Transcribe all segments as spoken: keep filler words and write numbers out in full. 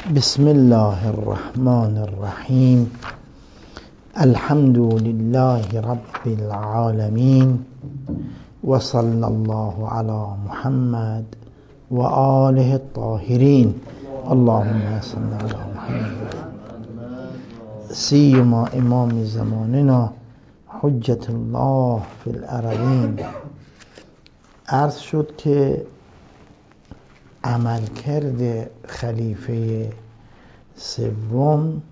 بسم الله الرحمن الرحیم. الحمد لله رب العالمین و صلی الله علی محمد و آله الطاهرین. اللهم صل علی محمد سیما امام زماننا حجت الله فی الارضین. عرض شد که عملکرد خلیفه سوم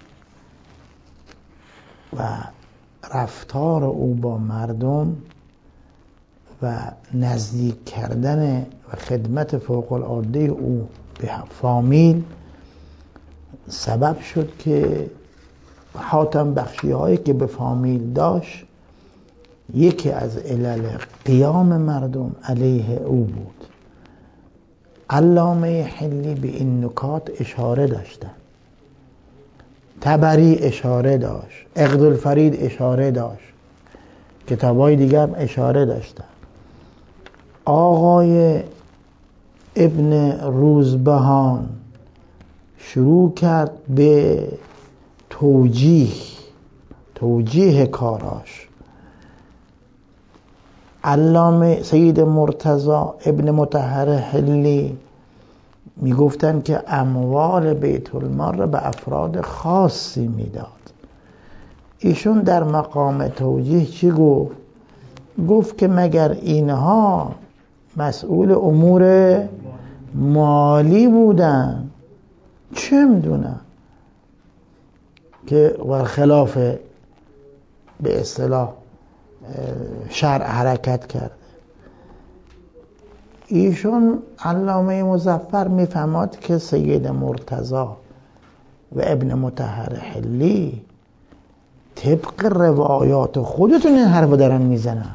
و رفتار او با مردم و نزدیک کردن و خدمت فوق العاده او به فامیل سبب شد که حاتم بخشی هایی که به فامیل داشت یکی از علل قیام مردم علیه او بود. علامه حلی به این نکات اشاره داشتن، طبری اشاره داشت، عقدالفرید اشاره داشت، کتابای دیگر هم اشاره داشتن. آقای ابن روزبهان شروع کرد به توجیه توجیه کاراش. علامه سید مرتضی ابن مطهر حلی میگفتن که اموال بیت المال را به افراد خاصی میداد. ایشون در مقام توجیه چی گفت؟ گفت که مگر اینها مسئول امور مالی بودن، چه میدونن که خلاف به اصطلاح شرع حرکت کرده. ایشون علامه مظفر میفهمد که سید مرتضی و ابن مطهر حلی طبق روایات خودتون این حرف دارن میزنن.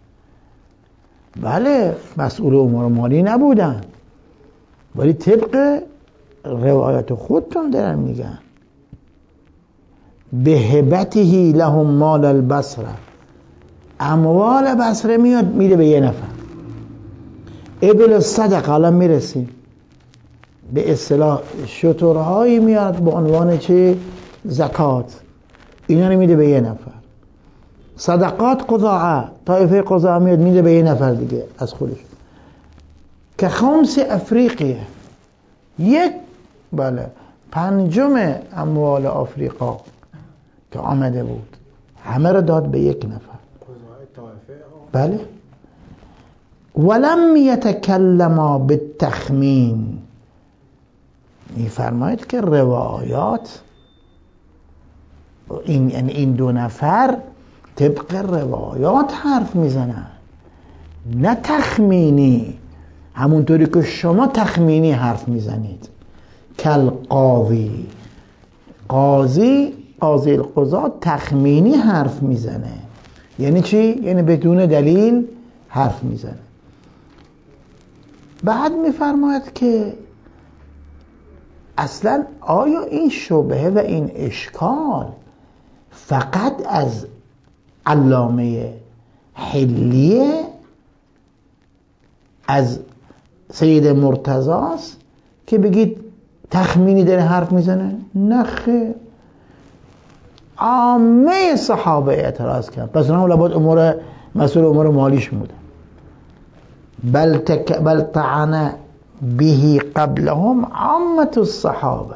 بله مسئول امور مالی نبودن، ولی طبق روایات خودتون دارن میگن. به هبته لهم مال البصره، اموال بصره میاد میده به یه نفر. ابل صدقه، الان میرسیم به اصطلاح شترهایی میاد به عنوان چه؟ زکات. اینا رو میده به یه نفر. صدقات قضاعه، طایفه قضاعه میاد میده به یه نفر دیگه از خودش. که خمس افریقیه، یک بله پنجم اموال آفریقا که آمده بود همه رو داد به یک نفر. بله. ولم یتکلما بالتخمین، میفرماید که روایات این یعنی این دو نفر طبق روایات حرف میزنن، نه تخمینی، همونطوری که شما تخمینی حرف میزنید. کل قاضی، قاضی قاضی القضات تخمینی حرف میزنه. یعنی چی؟ یعنی بدون دلیل حرف میزنه. بعد میفرماید که اصلا آیا این شبهه و این اشکال فقط از علامه حلیه، از سید مرتضی است که بگید تخمینی داره حرف میزنه؟ نه خیر، عامه صحابه اعتراض کرد. پس اونها لابد امور مسئول امور مالیش بودن. بل تک بل طعن به قبلهم عامه الصحابه،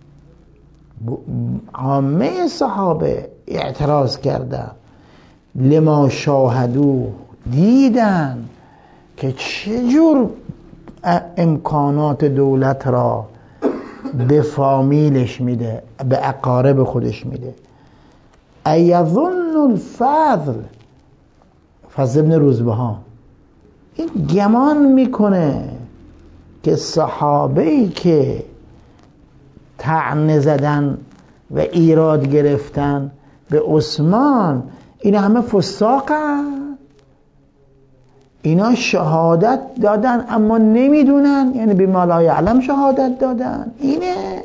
عامه صحابه اعتراض کردن. لما شاهدو، دیدن که چجور امکانات دولت را به فامیلش میده، به اقارب خودش میده. ایظن الفضل، فضل ابن روزبهان این گمان میکنه که صحابه‌ای که طعنه زدن و ایراد گرفتن به عثمان، اینا همه فساقن، اینا شهادت دادن اما نمیدونن، یعنی بما لا یعلم شهادت دادن. اینه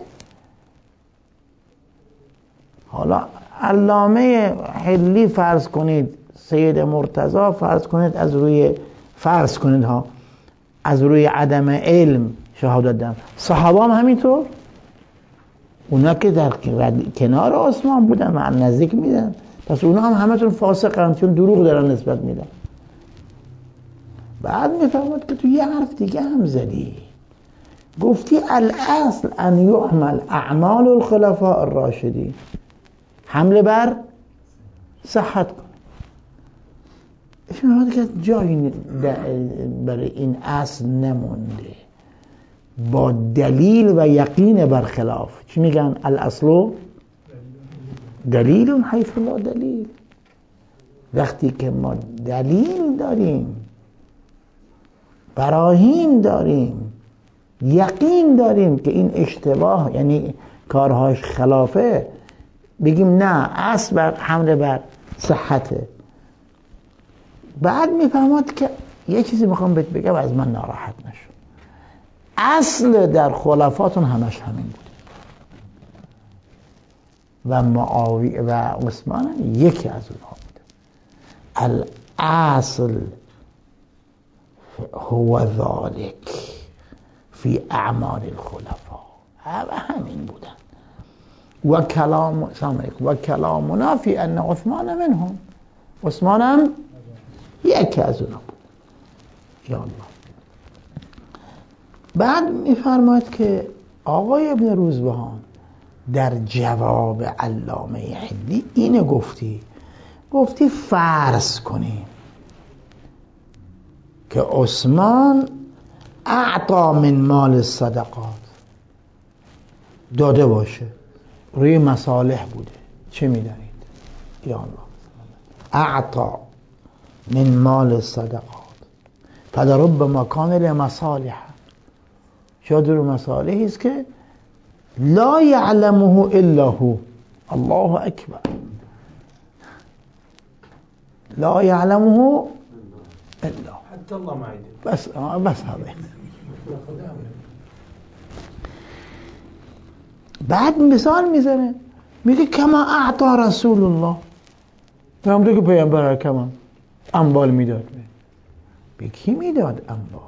حالا علامه حلی فرض کنید، سید مرتضی فرض کنید، از روی فرض کنید ها از روی عدم علم شهادت دادن. صحابه هم همینطور اونا که در کنار عثمان بودن و نزدیک میدن، پس اونا هم همتون فاسقن چون دروغ دارن نسبت میدن. بعد میفهمد که تو یه حرف دیگه هم زدی، گفتی الاصل ان یعمل اعمال الخلفاء الراشدین، حمله بر صحت کن. اشون که جایی برای این اصل نمونده، با دلیل و یقین برخلاف. چی میگن؟ الاصل دلیل حیث لا دلیل. وقتی که ما دلیل داریم، براهین داریم، یقین داریم که این اشتباه یعنی کارهاش خلافه، بگیم نه اصل بر حمله بر صحته. بعد میفهمد که یه چیزی میخوام بهت بگم از من ناراحت نشو، اصل در خلفاتون همش همین بود و معاویه و عثمان یکی از اونها بود. الاصل هو ذالک فی اعمال الخلفاء، همه همین بودن. و کلام و کلامنا فی ان عثمان منهم، عثمان هم یکی از اونها بود. یا الله. بعد میفرماید که آقای ابن روزبهان در جواب علامه حلی اینه گفتی، گفتی فرض کنیم که عثمان اعطا من مال صدقات، داده باشه، روی مصالح بوده، چه میدانید؟ یا الله. اعطا من مال صدقات فضرب مکان لمصالح، شاید رو مصالحی است که لا یعلمه الا هو. الله اکبر. لا یعلمه الا حتی الله ما يدري. بس بس هذا. بعد مثال میزنه، میگه کما اعطا رسول الله، همونطور که پیامبر کما اموال میداد. به کی میداد اموال؟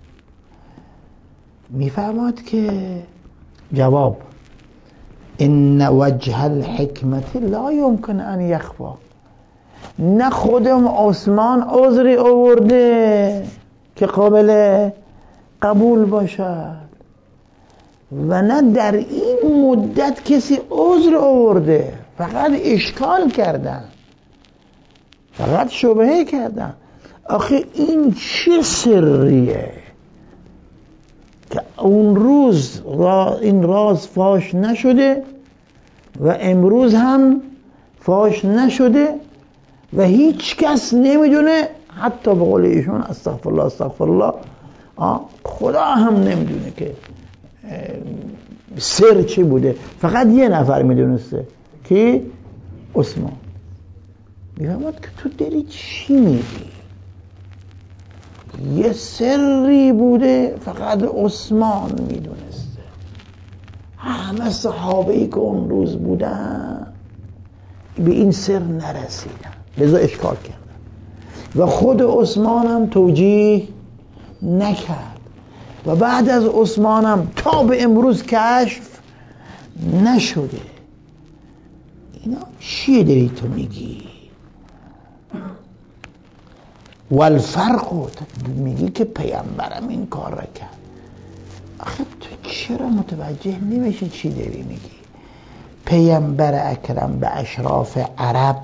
میفرماد که جواب ان وجه الحکمت لا يمكن ان يخفى، نه خودم عثمان عذری آورده که قابل قبول باشد و نه در این مدت کسی عذر آورده، فقط اشکال کردن، فقط شبهه کردن. آخه این چه سریه که اون روز را این راز فاش نشده و امروز هم فاش نشده و هیچ کس نمیدونه، حتی به قول ایشون استغفر الله استغفر الله خدا هم نمیدونه که سر چی بوده، فقط یه نفر میدونسته که عثمان. میفهمد که تو داری چی میگی؟ یه سری بوده فقط عثمان میدونسته، همه صحابه‌ای که اون روز بودن به این سر نرسیدن، لذا اشکال کردن و خود عثمان هم توجیه نکرد و بعد از عثمان هم تا به امروز کشف نشده. اینا چیه داری تو میگی؟ والفرق، میگی که پیامبرم این کار را کرد. آخه تو چرا متوجه نمیشی چی داری میگی؟ پیامبر اکرم به اشراف عرب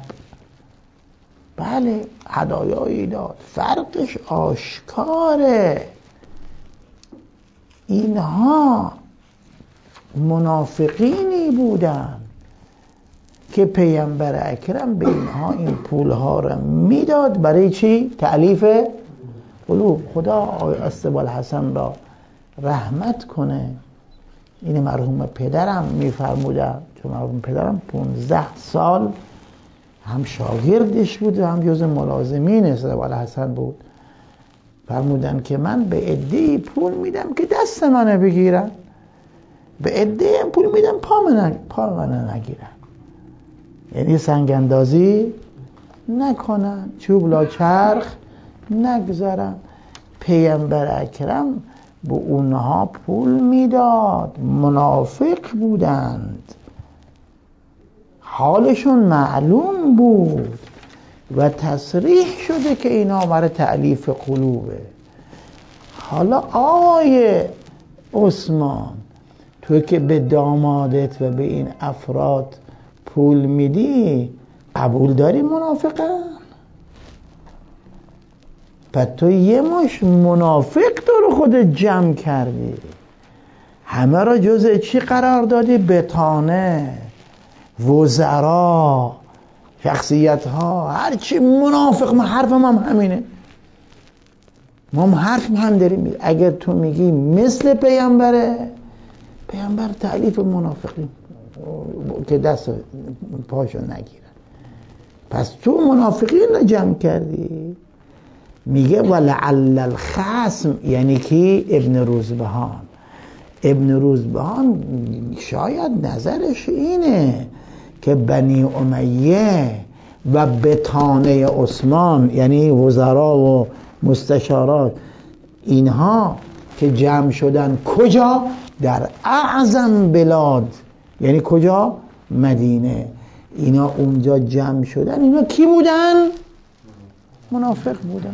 بله هدایایی داد، فرقش آشکاره. اینها منافقینی بودن که پیامبر اکرم به اینها این پولها را میداد. برای چی؟ تألیف قلوب. خدا آقای استقبال حسن را رحمت کنه، این مرحوم پدرم میفرمودن، چون مرحوم پدرم پونزده سال هم شاگردش بود و هم جز ملازمین استقبال حسن بود. فرمودن که من به عده‌ای پول میدم که دست منو بگیرن، به عده‌ای پول میدم پا منو پا منو نگیرن، یعنی سنگ اندازی نکنن، چوب لا چرخ نگذارن. پیامبر اکرم به اونها پول میداد، منافق بودند، حالشون معلوم بود و تصریح شده که اینا برای تألیف قلوبه. حالا آقای عثمان، تو که به دامادت و به این افراد پول میدی، قبول داری منافقن؟ پس تو یه مش منافق دور خودت جمع کردی، همه را جزء چی قرار دادی؟ بطانه، وزرا، شخصیت ها، هرچی منافق. ما حرفم هم همینه، ما هم حرف هم داریم. اگر تو میگی مثل پیامبره، پیامبر تعلیف منافقین که دست پاشو نگیرن، پس تو منافقین رو جمع کردی. میگه ولعل الخصم، یعنی کی؟ ابن روزبهان. ابن روزبهان شاید نظرش اینه که بنی امیه و بطانه عثمان، یعنی وزرا و مستشارات، اینها که جمع شدن کجا؟ در اعظم بلاد، یعنی کجا؟ مدینه. اینا اونجا جمع شدن. اینا کی بودن؟ منافق بودن.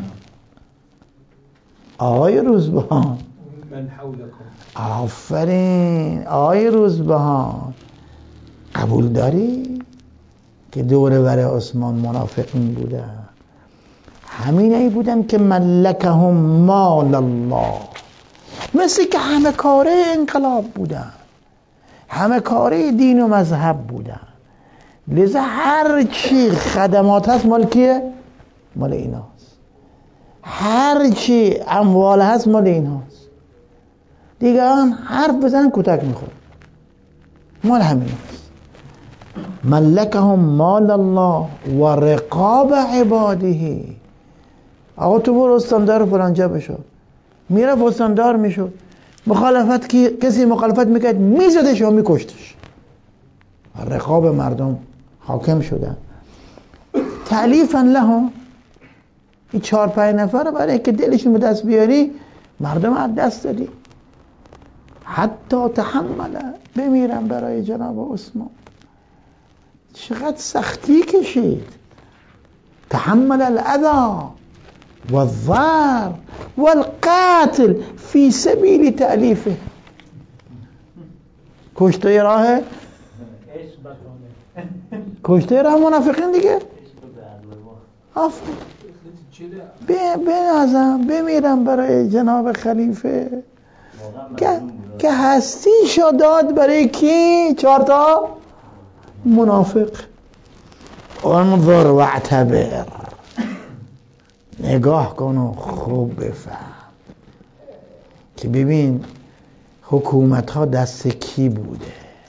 آقای روزبهان، من حولکم، آفرین. آقای روزبهان، قبول داری که دور بر عثمان منافقین بودن؟ همین ای بودن که ملکهم مال الله، مثل که همه کاره انقلاب بودن، همه کاره دین و مذهب بودن. لذا هر چی خدمات هست مال کیه؟ مال ایناست. هر چی اموال هست مال ایناست. دیگران حرف بزنن کتک میخوره، مال همین هست. ملکهم مال الله و رقاب عباده. آقا تو برو استاندار فلانجا بشو، میره استاندار میشد، مخالفت کی کسی مخالفت میکرد میزدش یا میکشتش. رقاب مردم حاکم شدن. تعلیفا لهم، این چهار پنج نفر رو برای که دلشون به دست بیاری مردم از دست دادی. حتی تحمل، بمیرم برای جناب عثمان. چقدر سختی کشید. تحمل الاذى والضرر والقتل فی سبیل تألیفه. کشته راه کشته راه منافقین دیگه. آفرین. به نظرم بمیرم برای جناب خلیفه که که هستیشو داد برای کی؟ چهار تا منافق. انظر واعتبر، نگاه کن و خوب بفهم که ببین حکومت ها دست کی بوده.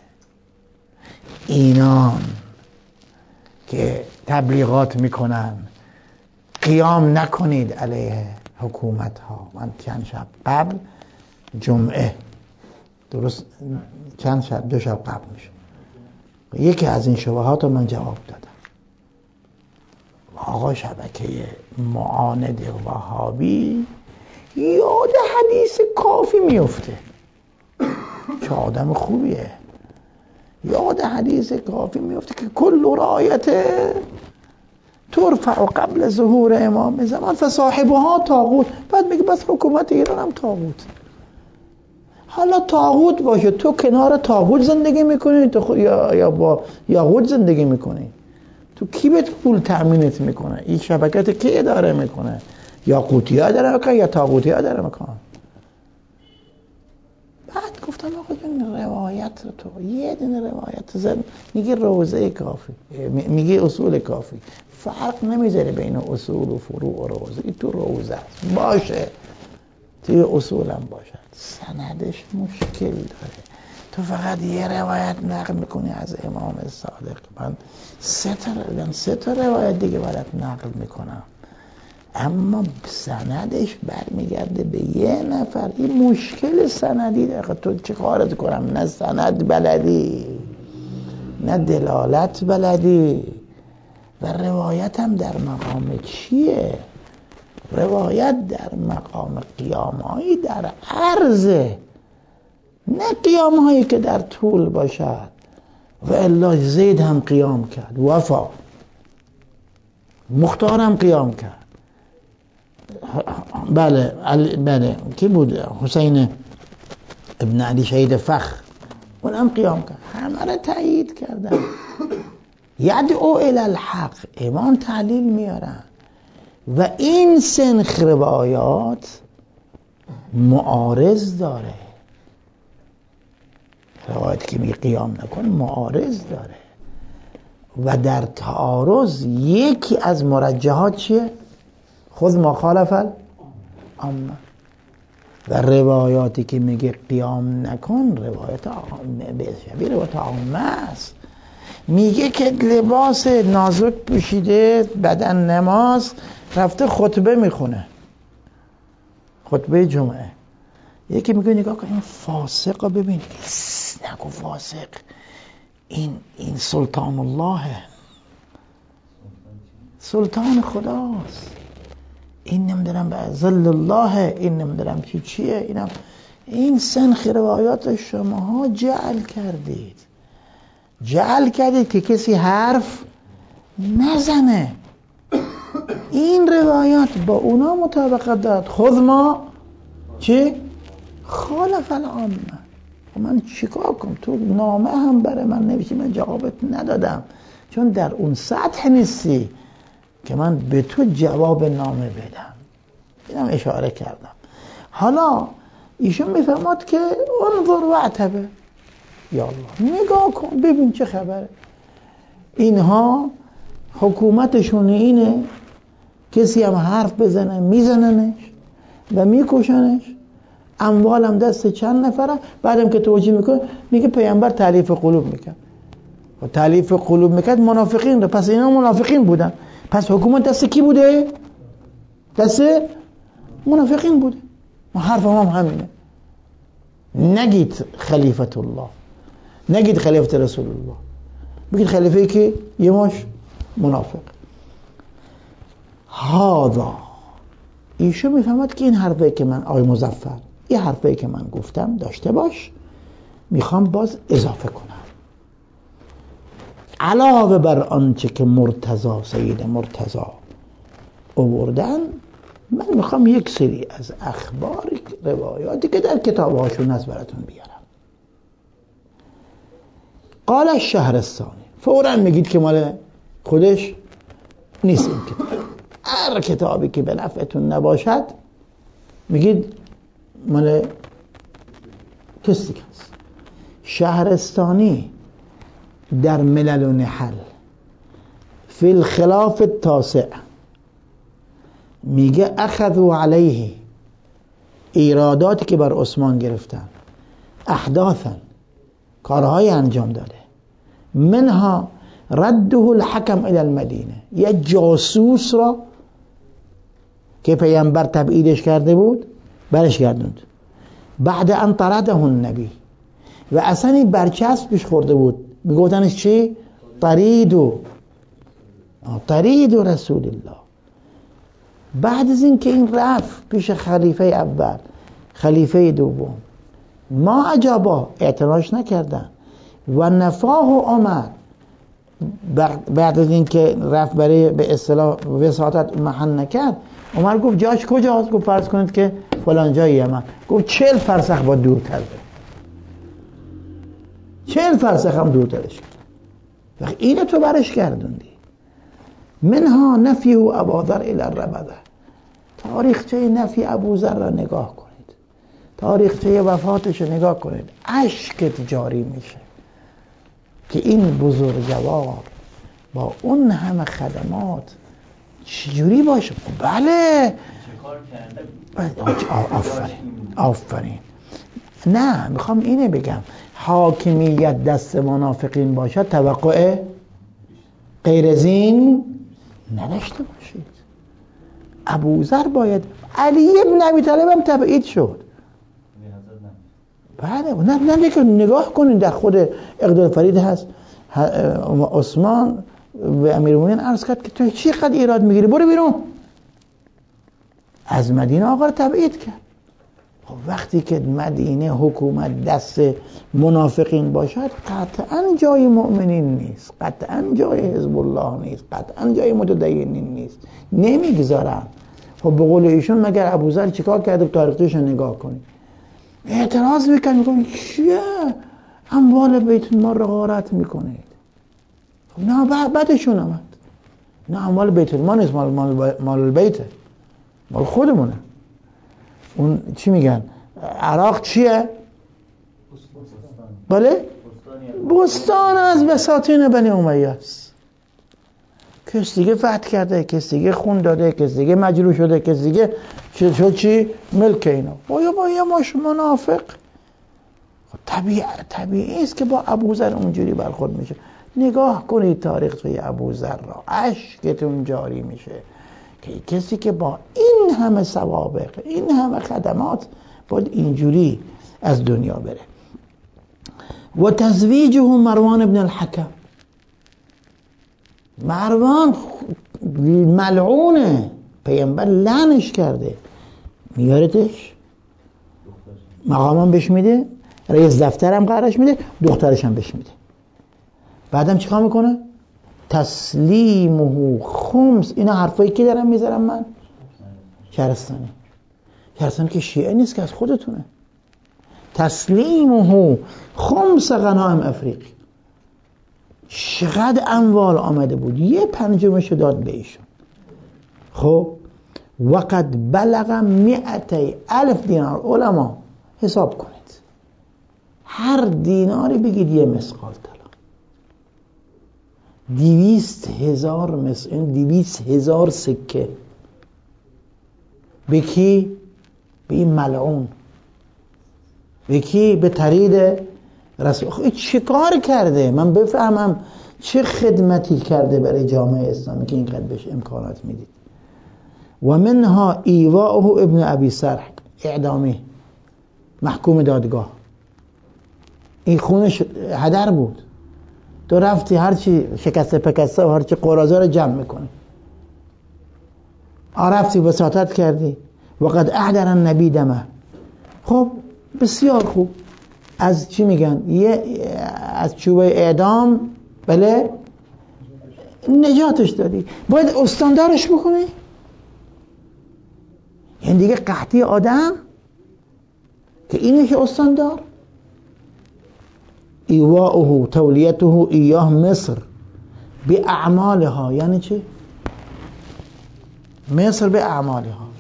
اینان که تبلیغات میکنن قیام نکنید علیه حکومت ها. من چند شب قبل جمعه، درست چند شب دو شب قبل میشه، یکی از این شبهات رو من جواب دادم. آقا شبکه معاند وهابی یاد حدیث کافی میفته، چه آدم خوبیه. یاد حدیث کافی میفته که کل رایت ترفع قبل ظهور امام زمان فصاحبها طاغوت. بعد میگه بس حکومت ایران هم طاغوت. حالا طاغوت باشه، تو کنار طاغوت زندگی میکنی تو خود یا یا با یاغوت زندگی میکنی؟ تو کی بهت پول تأمینت میکنه؟ این شبکت کی اداره میکنه؟ یاغوتی ها اداره میکنه یا طاغوتی ها اداره میکنه؟ بعد گفتم آقا جون روایت تو یه دونه روایت زن، میگه روزه کافی، میگه اصول کافی، فرق نمیذاره بین اصول و فروع و روزه. این تو روزه است باشه، توی اصول هم باشد، سندش مشکل داره. تو فقط یه روایت نقل میکنی از امام صادق، من سه تا سه تا روایت دیگه برات نقل میکنم، اما سندش برمیگرده به یه نفر. این مشکل سندی داره. تو چه کارت کنم؟ نه سند بلدی، نه دلالت بلدی، و روایت هم در مقام چیه؟ روایت در مقام قیامهایی در عرضه، نه قیامهایی که در طول باشد. و الا زید هم قیام کرد، وفا مختار هم قیام کرد، بله بله کی بود؟ حسین ابن علی شهید فخر، اون هم قیام کرد، همه را تایید کردن. یدعو الی الحق، ایمان تعلیل میارن. و این سنخ روایات معارض داره، روایت که می قیام نکن معارض داره. و در تعارض یکی از مرجحات چیه؟ خود ما خالف العامه. و روایاتی که میگه قیام نکن روایت عامه، شبیه روایت عامه است. میگه که لباس نازک پوشیده، بدن نماز، رفته خطبه میخونه، خطبه جمعه. یکی میگه نگاه کن این فاسق، ببین نگو فاسق، این این سلطان الله، سلطان خداست، این نمیدونم به ظل الله، این نمیدونم چی چیه، اینم این سنخ روایات شماها جعل کردید، جعل کردید که کسی حرف نزنه. این روایات با اونا مطابقت دارد. خود ما چی؟ خالف العامه. من چیکار کنم؟ تو نامه هم برای من نوشتی، من جوابت ندادم چون در اون سطح نیستی که من به تو جواب نامه بدم. اینم اشاره کردم. حالا ایشون میفرماد که انظر وعتبر، یا الله نگاه کن ببین چه خبره. اینها حکومتشون اینه، کسی هم حرف بزنه میزننش و میکشنش، اموالم دست چند نفره. بعدم که توجیه میکنه میگه پیامبر تألیف قلوب میکرد. و تألیف قلوب میکرد منافقین رو، پس اینا منافقین بودن، پس حکومت دست کی بوده؟ دست منافقین بوده. و حرف هم, هم همینه. نگید خلیفت الله، نگید خلیفت رسول الله، بگید خلیفه که یه ماش منافق. هذا ایشون میفهمد که این حرفی که من، آقای مظفر، این حرفی که من گفتم داشته باش، میخوام باز اضافه کنم علاوه بر آنچه که مرتضی، سید مرتضی آوردن. من میخوام یک سری از اخبار، روایاتی که در کتابهاشون هست براتون بیارم. قال الشهرستانی، فوراً میگید که مال خودش نیست این کتاب. هر کتابی که به نفعتون نباشد میگید مال کسی که هست. شهرستانی در ملل و نحل فی الخلاف التاسع میگه اخذوا علیه، ایراداتی که بر عثمان گرفتن، احداثا، کارهای انجام داده، منها رده الحکم الی المدینه، یه جاسوس را که پیامبر تبعیدش کرده بود برش گردوند، بعد ان طرده النبی، و اصلا این برچسب پیش خورده بود، میگفتنش چی؟ طریدو طریدو رسول الله. بعد از این که این رفت پیش خلیفه اول، خلیفه دوم، ما عجبا اعتراض نکردن و نفاه عمر. بعد از این که رفت برای به اصطلاح وساطت محل نکرد، عمر گفت جاش کجاست؟ گفت فرض کنید که فلان جای یمن. گفت چهل فرسخ با دورتر بره، چهل فرسخ هم دورترش کرد. وقت اینو تو برش گردوندی. منها نفی و ابوذر الی الربده، تاریخچه نفی ابوذر را نگاه کنید، تاریخچه وفاتش رو نگاه کنید، اشکت جاری میشه که این بزرگوار با اون همه خدمات چجوری باشه. بله آفرین آفرین. نه میخوام اینه بگم، حاکمیت دست منافقین باشه توقع غیر از این نداشته باشید. ابوذر باید، علی ابن ابی طالب هم تبعید شد. بله نه نه که نگاه کنید در خود اقدار فرید هست، عثمان به امیرالمومنین عرض کرد که تو چی قد ایراد میگیری، برو بیرون. از مدینه آقا رو تبعید کرد. خب وقتی که مدینه حکومت دست منافقین باشد قطعا جای مؤمنین نیست، قطعا جای حزب الله نیست، قطعا جای متدینین نیست، نمیگذارن. خب به قول ایشون مگر ابوذر چیکار کرده؟ تاریخش رو نگاه کنید. اعتراض میکنه، میگه چیه اموال بیت المال رو غارت میکنید؟ خب نه بعدشون آمد نه اموال بیت المال نیست، مال مال مال البیته، مال خودمونه. اون چی میگن عراق چیه؟ بله بستان از بساطین بنی امیه است. کسی دیگه فتح کرده، کسی دیگه خون داده، کسی دیگه مجروح شده، کسی دیگه شد چی ملک اینا. بایا بایا ماش منافق. طبیعی طبیعی است که با ابوذر اونجوری برخورد میشه. نگاه کنید تاریخ توی ابوذر را، اشکتون جاری میشه که کسی که با این همه سوابق، این همه خدمات باید اینجوری از دنیا بره. و تزویجه مروان ابن الحکم، مروان ملعونه، پیامبر لعنش کرده، میارتش مقامم بهش میده، رئیس دفترم قرارش میده، دخترش هم بهش میده. بعدم چیکار میکنه؟ تسلیمه خمس. اینا حرفایی که دارم میذارم من شهرستانی، شهرستانی که شیعه نیست که از خودتونه. تسلیمه خمس غنایم افریقی، چقدر اموال آمده بود، یه پنجمش داد به ایشون. خب وقد بلغ مئتی الف دینار. علما حساب کنید، هر دیناری بگید یه مسقال طلا، دویست هزار مس... دویست هزار سکه. به کی؟ به این ملعون. به کی؟ به طرید رسول. خب چه کار کرده؟ من بفهمم چه خدمتی کرده برای جامعه اسلامی که اینقدر بهش امکانات میدید. و منها ایواءه ابن ابی سرح، اعدامی، محکوم دادگاه. این خونش هدر بود، تو رفتی هرچی شکسته پکسته و هرچی قرازه رو جمع میکنی. رفتی وساطت کردی. وقد احضر النبی دمه. خب بسیار خوب، از چی میگن؟ یه از چوبه اعدام بله نجاتش دادی، باید استاندارش بکنی. یعنی دیگه قحطی آدم که اینش استاندار. ایواؤه تولیته ایاه مصر به اعمالها. یعنی چی؟ مصر به اعمالها،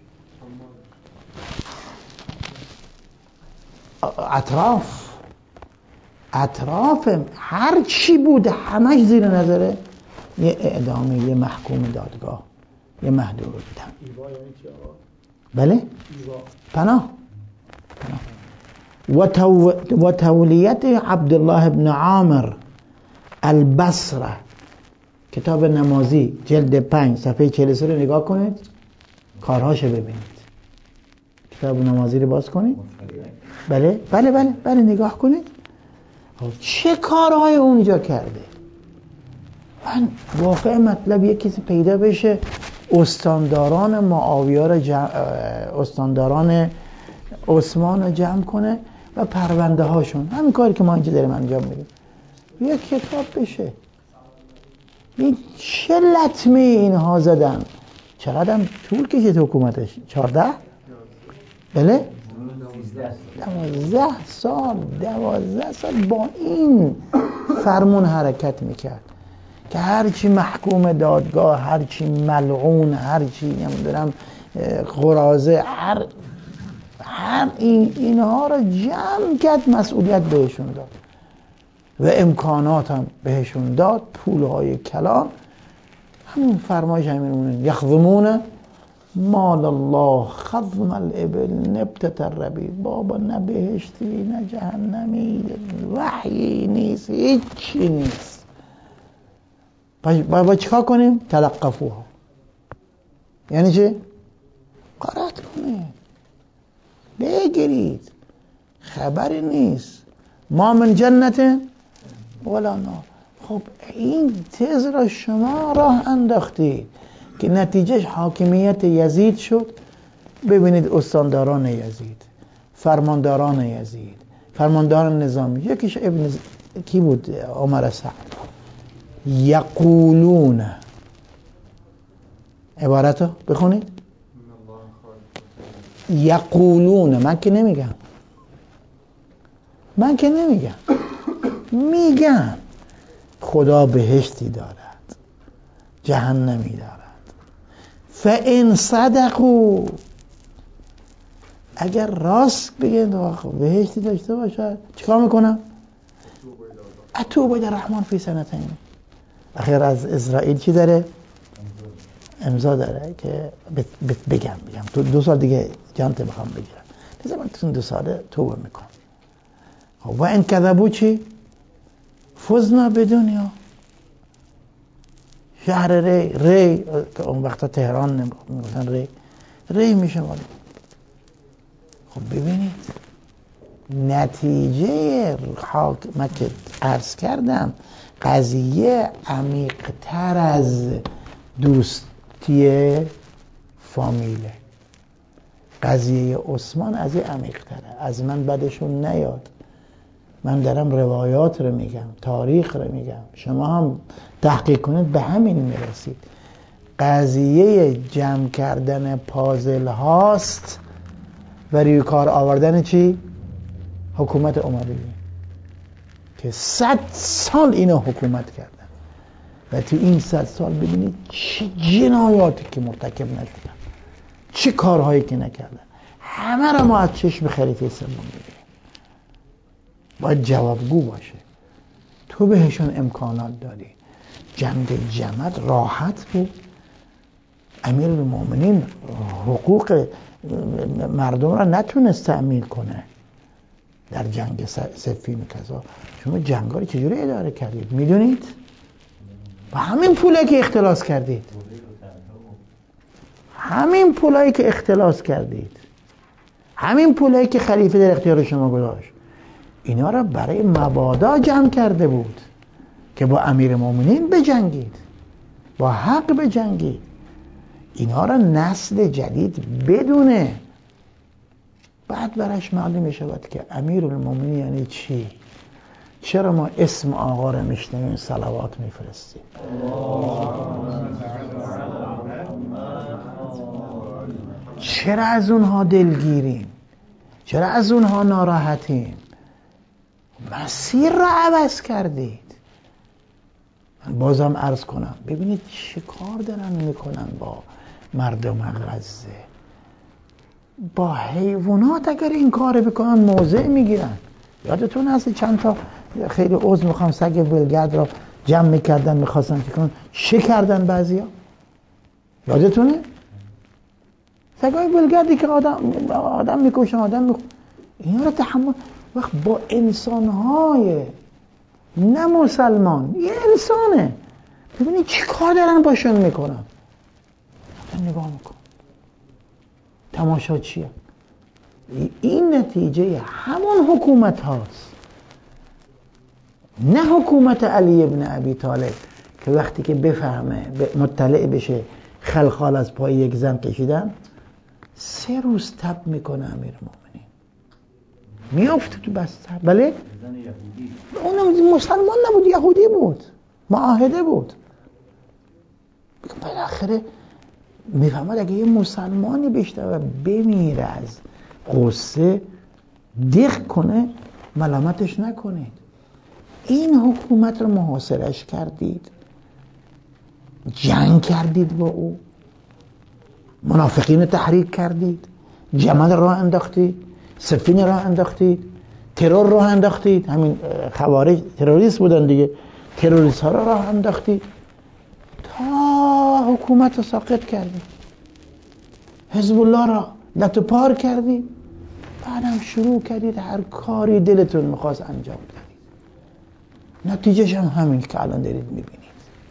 اطراف اطراف هر چی بوده همش زیر نظره، یه اعدامی، یه محکوم دادگاه، یه محدود بودن. بله پناه و, تو... و تولیت عبدالله بن عامر البصره، کتاب نمازی جلد پنج صفحه چهل و سه رو نگاه کنید، کارهاشو ببینید. کتاب نمازی رو باز کنید. بله بله بله بله نگاه کنید چه کارهای اونجا کرده. من واقعا مطلب یک کسی پیدا بشه استانداران معاویه رو جمع... استانداران عثمان رو جمع کنه و پرونده هاشون، همین کاری که ما اینجا داریم انجام میدیم، یک کتاب بشه. این چه لطمه اینها زدن، چقدر هم طول کشید حکومتش؟ چهارده؟ بله؟ دوازده سال دوازده سال با این فرمون حرکت میکرد که هرچی محکوم دادگاه، هرچی ملعون، هرچی نمیدونم قرازه، هر هر این اینها رو جمع کرد، مسئولیت بهشون داد و امکانات هم بهشون داد، پولهای کلان. همون فرمایش همین یخدمون مال الله خضم الابل نبتت الربیع. بابا نه بهشتی نه جهنمی، وحی نیست، هیچی نیست. باید چیکار کنیم؟ تلقفوها. یعنی چه؟ قرائت کنید، بگیرید، خبری نیست. ما من جنت ولا نار. خب این تز را شما راه انداختید که نتیجهش حاکمیت یزید شد ببینید استانداران یزید، فرمانداران یزید، فرمانداران نظامی، یکیش ابن ز... کی بود؟ عمر سعد. یقولون، عبارتو بخونید. یقولون، من که نمیگم، من که نمیگم، میگم خدا بهشتی دارد، جهنمی دارد. فان صدقوا، اگر راست بگن بهشتی داشته باشد، چیکار میکنم؟ اتوب الی الرحمن فی سنتین. اخیر از اسرائیل چی داره؟ امضا داره که بگم بگم تو دو سال دیگه جانت بخوام بگیرم، لذا من تو دو ساله توبه میکنم. و این کذبو چی؟ فزنا به دنیا. شهر ری ری که اون وقتا تهران نمیگفتن ری ری میشه مالی. خب ببینید نتیجه حاکم که عرض کردم قضیه عمیق‌تر از دوستی فامیله. قضیه عثمان از این عمیق‌تره. از من بدشون نیاد، من دارم روایات رو میگم، تاریخ رو میگم، شما هم تحقیق کنید به همین میرسید. قضیه جمع کردن پازل هاست و روی کار آوردن چی؟ حکومت امویه که صد سال اینو حکومت کردن و تو این صد سال ببینید چه جنایاتی که مرتکب نشدن، چه کارهایی که نکردن. همه را ما از چشم خلیفه سوم میبینیم. باید جوابگو باشه. تو بهشون امکانات دادی. جنگ جمل راحت بود. امیرالمومنین حقوق مردم را نتونست تأمین کنه در جنگ صفین و کذا. شما جنگا رو چجوری اداره کردید؟ میدونید؟ با همین پولایی که اختلاس کردید، همین پولایی که اختلاس کردید، همین پولایی که خلیفه در اختیار شما گذاشت، اینا را برای مبادا جمع کرده بود که با امیرالمومنین بجنگید، با حق بجنگید. اینا را نسل جدید بدونه، بعد برش معلوم می شود که امیرالمومنین یعنی چی. چرا ما اسم آقا را میشنویم صلوات میفرستیم؟ چرا از اونها دلگیریم؟ چرا از اونها ناراحتیم؟ مسیر را عوض کردید. من بازم عرض کنم ببینید چه کار دارن میکنن با مردم غزه. با حیوانات اگر این کار بکنن موضع میگیرن. یادتون هست چند تا خیلی عضو میخوام سگ ولگرد را جمع میکردن، میخواستن چه کنن، چه کردن بعضیا؟ یادتونه؟ سگای ولگردی که آدم آدم میکشن، آدم میخوان، اینا رو تحمل. وقت با انسانهای نه مسلمان، یه انسانه، ببینید چی کار دارن باشون میکنن. نگاه میکن تماشا چیه؟ این نتیجه همون حکومت هاست، نه حکومت علی ابن ابی طالب که وقتی که بفهمه مطلع بشه خلخال از پای یک زن کشیدن، سه روز تب میکنه امیرالمومنین، میافته تو بستر. بله اون مسلمان نبود، یهودی بود، معاهده بود. بالاخره میفهمد اگه یه مسلمانی بیشتر بمیره از غصه، دق کنه، ملامتش نکنید. این حکومت رو محاصرش کردید، جنگ کردید با او، منافقین تحریک کردید، جمل راه انداختید، سفین راه انداختید، ترور راه انداختید. همین خوارج تروریست بودن دیگه، تروریست ها راه انداختید تا حکومت رو ساقط کردید، حزب الله را لتو پار کردید. بعدم شروع کردید هر کاری دلتون میخواست انجام دادید. نتیجهش هم همین که الان دارید میبینید.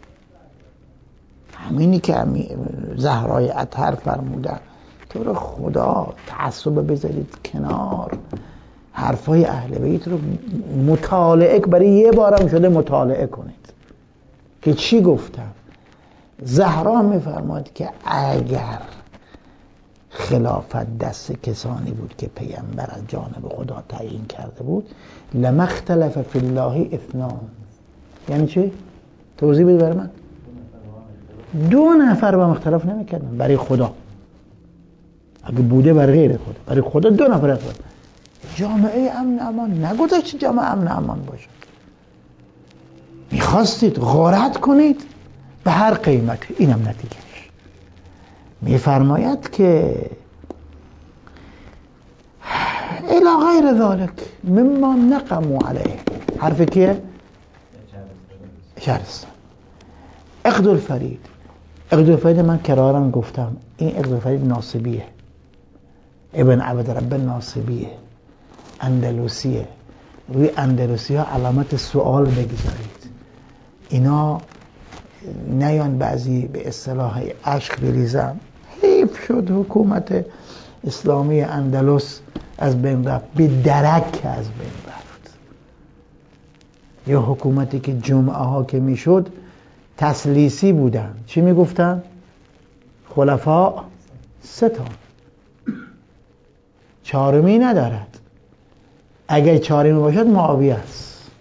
همینی که زهرای اطهر فرمودن تو رو خدا تعصب بذارید کنار، حرفای اهل بیت رو مطالعه، برای یه بارم شده مطالعه کنید که چی گفتم. زهرا میفرماید که اگر خلافت دست کسانی بود که پیامبر از جانب خدا تعیین کرده بود، لما اختلف فی الله اثنان. یعنی چی؟ توضیح بده برای من. دو نفر با اختلاف نمیکردن برای خدا. اگه بوده برای غیر خدا، برای خدا دو نفر اختلاف. جامعه امن امان نگذاشت جامعه امن امان باشه. میخواستید غارت کنید به هر قیمت. اینم نتیجهش. میفرماید که الی غیر ذالک مما نقموا علیه. حرف کیه؟ شهرستان. عقد الفرید. عقد الفرید من کرارم گفتم این عقد الفرید ناصبیه، ابن عبد رب ناصبیه، اندلوسیه. روی اندلوسی ها علامت سوال بگذارید. اینا نیان بعضی به اصطلاح عشق بریزن حیف شد حکومت اسلامی اندلس از بین رفت، به درک از بین رفت. یه حکومتی که جمعه ها که میشد تسلیسی بودن. چی میگفتن؟ خلفاء سه تا، چهارمی ندارد. اگر چهارمی باشد معاویه است.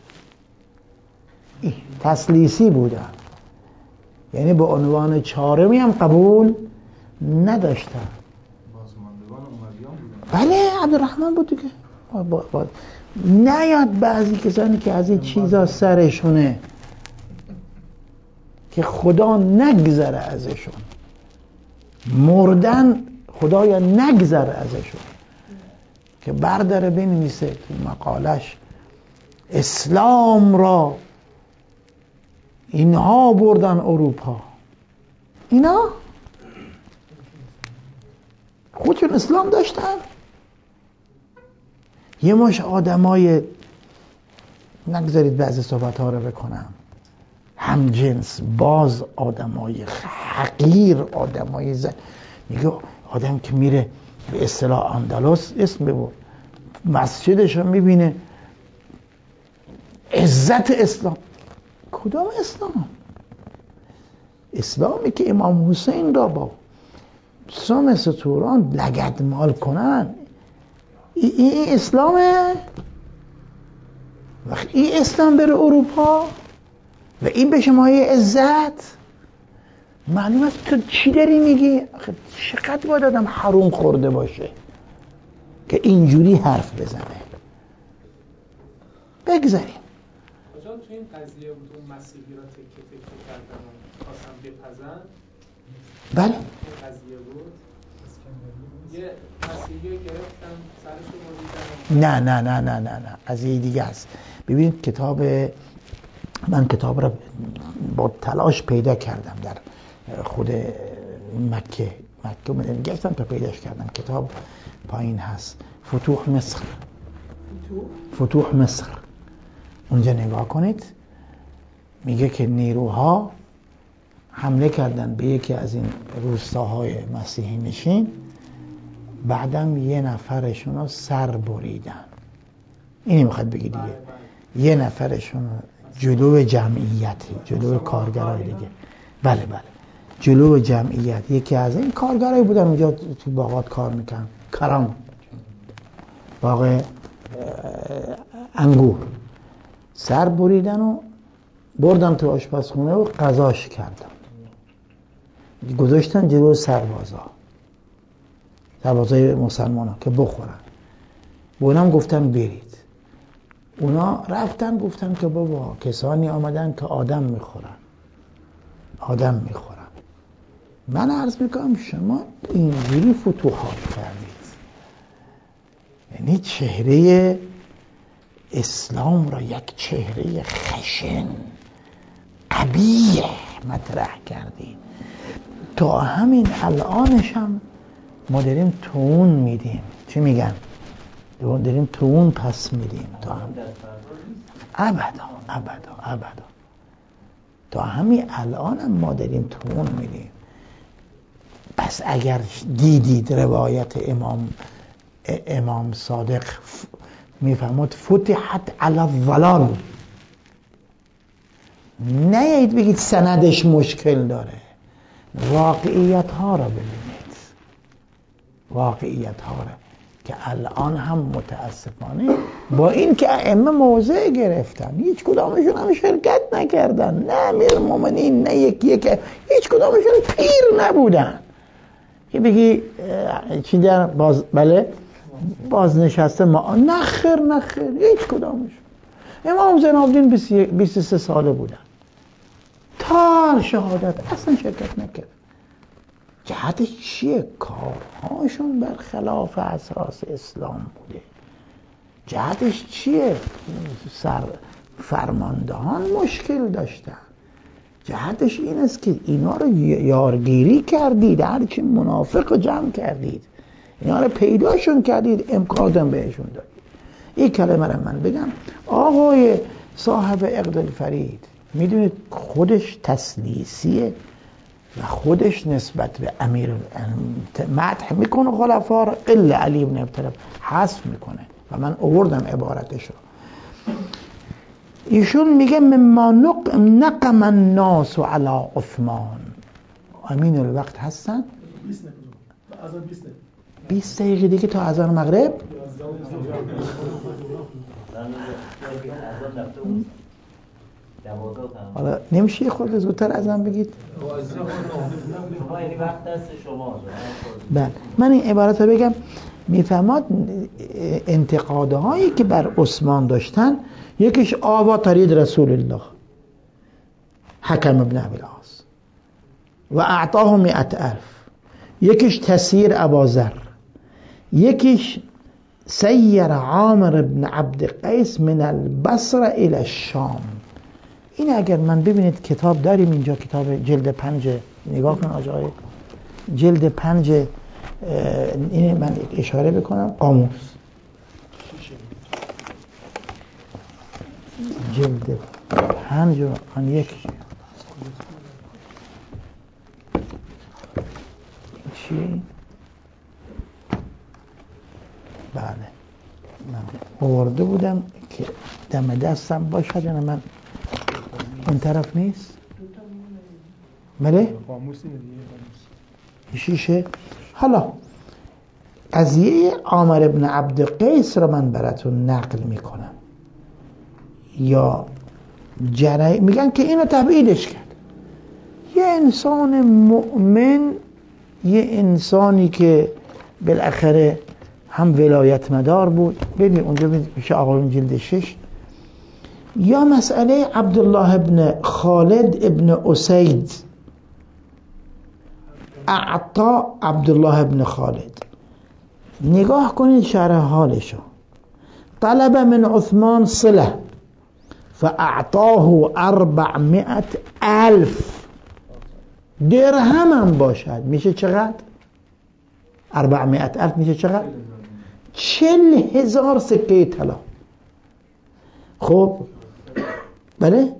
تسلیسی بودن، یعنی به عنوان چهارمی هم قبول نداشتن. بله عبدالرحمن بود دیگه. با با نیاد بعضی کسانی که از این چیزا سرشونه که خدا نگذره ازشون، مردن خدایا نگذره ازشون، که برداره بنویسه تو مقالش اسلام را اینها بردن اروپا. اینا خودشون اسلام داشتن. یه مش آدمای، نگذارید بعضی صحبت ها رو بکنم، هم جنس باز، آدمای حقیر، آدمای زن. میگه آدم که میره به اصطلاح اندلس اسم ببر مسجدش رو میبینه عزت اسلام. کدام اسلام؟ اسلامی که امام حسین را با سام ستوران لگدمال کنن. این ای ای اسلامه؟ وقت این اسلام بره اروپا و این به شما یه عزت، معلوم است تو چی داری میگی؟ چقدر باید آدم حروم خورده باشه که اینجوری حرف بزنه. بگذاریم کجا تو این قضیه بود اون مسیحی را تکه تکه کردن و خواستم بپزن؟ بله این قضیه بود یه مسیحی گرفتن سرشو بریدن. نه نه نه نه نه نه قضیه دیگه است. ببینید کتاب، من کتاب را با تلاش پیدا کردم در خود مکه مکه من گشتم تا پیداش کردم. کتاب پایین هست، فتوح مصر. فتوح مصر اونجا نگاه کنید. میگه که نیروها حمله کردن به یکی از این روستاهای مسیحی نشین، بعدم یه نفرشون رو سر بریدن. اینی میخواد بگی دیگه. یه نفرشون جلو جمعیتی، جلو کارگرای دیگه. بله بله جلو جمعیت یکی از این کارگرای بودن اونجا تو باغات کار میکنن، کرم باغ انگور، سر بریدن و بردن تو آشپزخونه و غذاش کردن، گذاشتن جلو سربازا، سربازای مسلمان ها که بخورن. به اونم گفتن برید. اونا رفتن گفتن که بابا کسانی آمدن که آدم میخورن آدم میخورن. من عرض میکنم شما اینجوری فتوحات کردید، یعنی چهره اسلام را یک چهره خشن قبیح مطرح کردید. تا همین الانش هم ما داریم تون میدیم. چی میگن؟ داریم تون پس میدیم. تا هم ابدا ابدا ابدا تا همین الان هم ما داریم تون میدیم. پس اگر دیدید روایت امام امام صادق میفرمود فتحت علی الضلال، نیایید بگید سندش مشکل داره، واقعیت ها را ببینید. واقعیت ها را که الان هم متاسفانه با این که ائمه موضع گرفتن هیچ کدامشون هم شرکت نکردن، نه امیرالمومنین نه یکی یک، هیچ کدامشون پیر نبودن که بگی چی در باز بله بازنشسته ما نخیر نخیر هیچ کدامشون. امام زین العابدین بیست و سه ساله بودن تا شهادت اصلا شرکت نکرد. جهتش چیه؟ کارهاشون بر خلاف اساس اسلام بوده. جهتش چیه؟ سر فرماندهان مشکل داشتن. جهتش این است که اینا رو یارگیری کردید، هرچی منافق رو جمع کردید، اینا رو پیداشون کردید، امکانم بهشون دادید. این کلمه رو من بگم. آقای صاحب عقد الفرید میدونید خودش تسلیسیه و خودش نسبت به امیر مدح میکنه خلفا رو، الا علی بن ابی طالب حذف میکنه و من آوردم عبارتش رو. ایشون میگه مما نقم الناس علی عثمان. امین الوقت هستن؟ بیست دقیقه دیگه تا اذان مغرب. حالا نمیشه یه خورده زودتر اذان بگید؟ بله من این عبارت رو بگم. میفهماد انتقادهایی که بر عثمان داشتن، یکیش آوا ترید رسول الله حکم ابن ابی العاص و اعطاه مئت الف، یکیش تسییر اباذر، یکیش سیر عامر ابن عبد قیس من البصره الى الشام. این اگر من ببینید کتاب داریم اینجا، کتاب جلد پنج نگاه کن آجای جلد پنج، این من اشاره بکنم قاموس جلد پنج آن یک چی؟ بله من آورده بودم که دم دستم باشد یا من اون طرف نیست؟ بله؟ شیشه. حالا قضیه عامر ابن عبد قیس رو من براتون نقل میکنم. یا جرای میگن که اینو تبعیدش کرد. یه انسان مؤمن، یه انسانی که بالاخره هم ولایت مدار بود. ببین اونجا میشه آقایون جلد شش. یا مسئله عبدالله ابن خالد ابن اسید، اعطا عبدالله ابن خالد، نگاه کنید شرح حالشو. طلب من عثمان صله فاعطاه اربعمائت الف درهم هم باشد. میشه چقدر؟ اربعمائت الف میشه چقدر؟ چل هزار سکه طلا. خب بله؟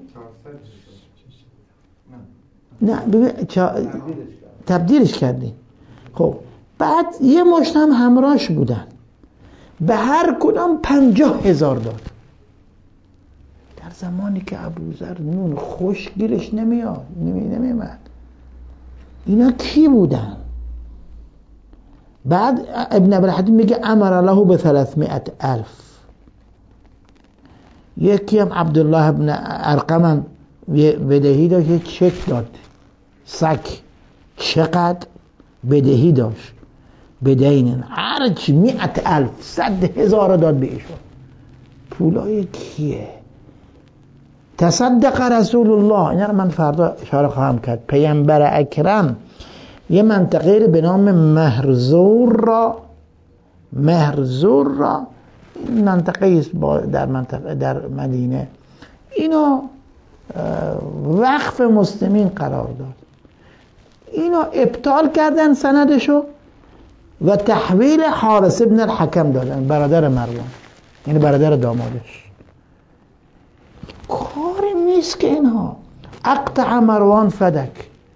نه ببین تبدیلش کردی. خب بعد یه مشت هم همراهش بودن، به هر کدام پنجاه هزار داد. در زمانی که ابوذر نون خوش گیرش نمیاد نمی نمیمد. اینا کی بودن؟ بعد ابن ابی الحدید میگه امر له به ثلاثمائت الف. یکی هم عبدالله ابن ارقم بدهی داشت، یه چک داد سک چقدر بدهی داشت بدینن هرچی مئت الف صد هزار داد به ایشون. پولای کیه؟ تصدق رسول الله. اینا رو من فردا اشاره خواهم کرد. پیامبر اکرم یه منطقه رو به نام مهرزور را مهرزور را منطقه است در منطقه در مدینه، اینا وقف مسلمین قرار داد. اینا ابطال کردن سندشو و تحویل حارث ابن الحکم دادن، برادر مروان، یعنی برادر دامادش. کاری نیست که اینها. اقطع مروان فدک،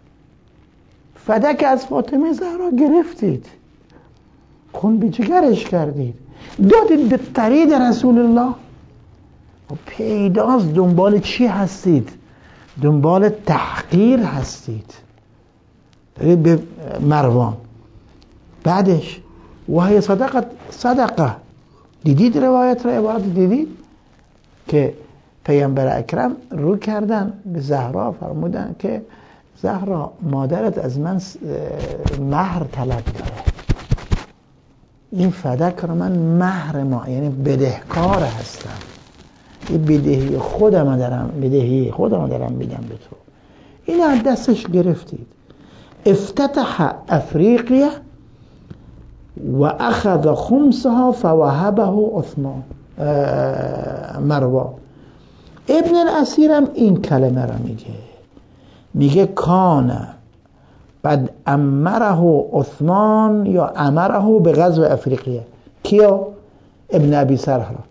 فدک از فاطمه زهرا گرفتید، خون به جگرش کردید، دادید به طرید رسول الله. و پیداست دنبال چی هستید؟ دنبال تحقیر هستید به مروان. بعدش و هی صدقه صدقه. دیدید روایت را، عبارت دیدید که پیامبر اکرم رو کردن به زهرا، فرمودن که زهرا مادرت از من مهر طلب داره، این فدک رو من مهر ما، یعنی بدهکار هستم، این بدهی خودم دارم، بدهی خودم دارم میدم به تو. این از دستش گرفتید. افتتح افریقیه و اخذ خمسها فوهبه عثمان مروان. ابن الاسیرم این کلمه را میگه، میگه کان بعد امره عثمان یا امره به غزو افریقیه. کیا؟ ابن ابی سرح را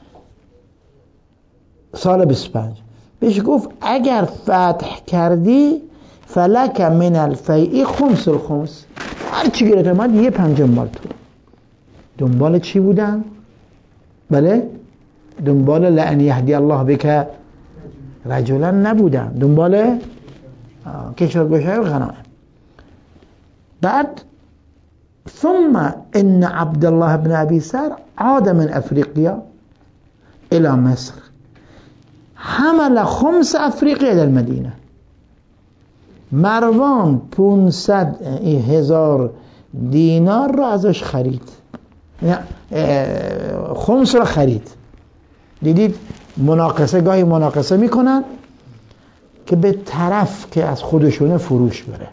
سال بیست و پنج بهش گفت اگر فتح کردی فلک من الفیء خمس الخمس، هر چی گرفت اومد یه پنجم مال تو. دنبال چی بودن؟ بله دنبال لعن یهدی الله بک رجلا نبودن، دنبال کشورگشایی و غنایم. بعد ثم ان عبد الله بن ابي سر عاد من افریقیا الى مصر حمل خمس افریقیا الى المدینه. مروان پونصد هزار دینار را ازش خرید، خمس را خرید. دیدید مناقصه گاهی مناقصه میکنن که به طرف که از خودشونه فروش بره.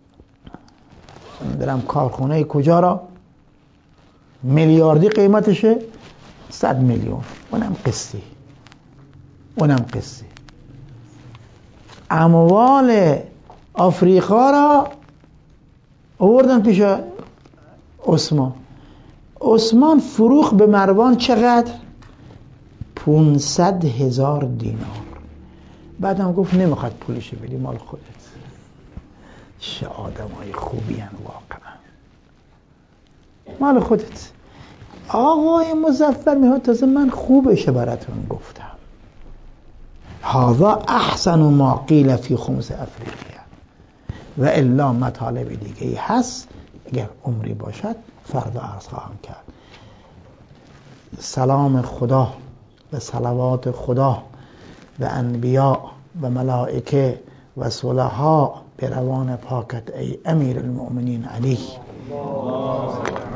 درم کارخونه کجا را میلیاردی قیمتشه، صد میلیون، اونم قسطی، اونم قسطی. اموال آفریقا را آوردن پیش عثمان. عثمان فروخ به مروان چقدر؟ پونصد هزار دینار. بعد هم گفت نمیخواد پولش بدی، مال خودت. چه آدمای خوبی هن واقعا، مال خودت. آقای مظفر میاد تازه من خوبش براتون گفتم. هذا احسن ما قیل فی خمس افریقیا و الا مطالب دیگه ای هست، اگر عمری باشد فردا عرض خواهم کرد. سلام خدا و صلوات خدا و انبیاء و ملائکه و صلحا به روان پاکت ای امیر المؤمنین علی.